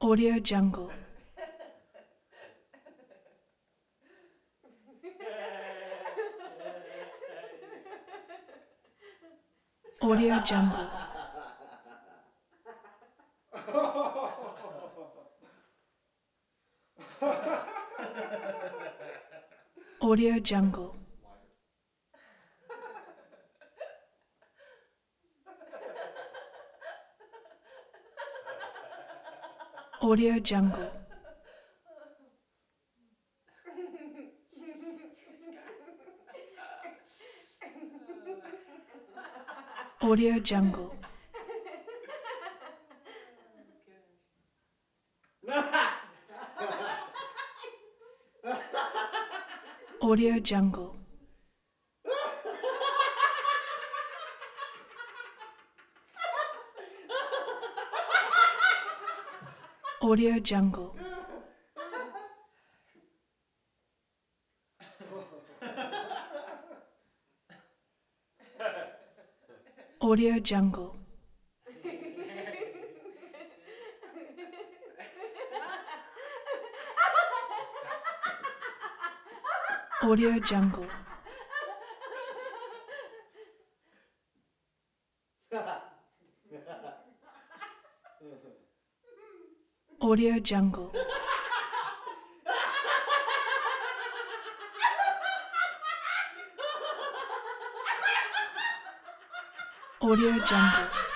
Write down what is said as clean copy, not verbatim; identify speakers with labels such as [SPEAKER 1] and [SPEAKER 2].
[SPEAKER 1] Audio Jungle. Audio Jungle. Audio Jungle. Audio Jungle. Audio Jungle. Audio Jungle. Audio Jungle. Audio Jungle. Audio Jungle. Audio Jungle. Audio Jungle.